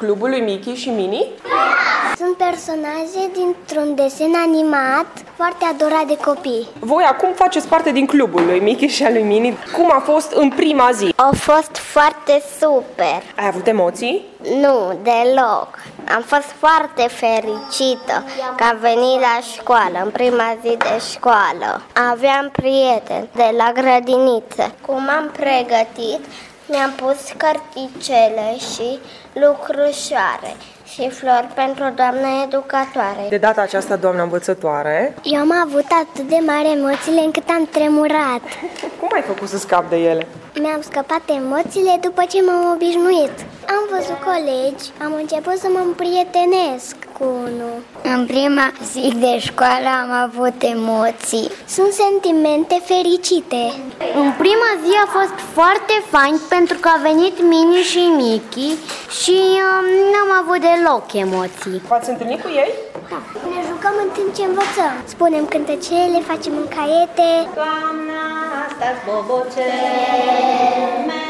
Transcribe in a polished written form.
clubul lui Mickey și Minnie? Sunt personaje dintr-un desen animat foarte adorat de copii. Voi acum faceți parte din clubul lui Mickey și al lui Minnie. Cum a fost în prima zi? A fost foarte super. Ai avut emoții? Nu, deloc. Am fost foarte fericită că am venit la școală, în prima zi de școală. Aveam prieteni de la grădiniță. Cum am pregătit, mi-am pus cărticele și lucrușoare și flori pentru doamna educatoare. De data aceasta, doamna învățătoare, Eu am avut atât de mari emoțiile încât am tremurat. cum ai făcut să scapi de ele? Mi-am scăpat emoțiile după ce m-am obișnuit. Am văzut colegi, am început să mă împrietenesc cu unul. În prima zi de școală am avut emoții. Sunt sentimente fericite. În prima zi a fost foarte fain pentru că a venit Minnie și Mickey și n-am avut deloc emoții. V-ați întâlnit cu ei? Da. Ne jucăm în timp ce învățăm. Spunem cântecele, facem în caiete. Toamna asta-s bobocel.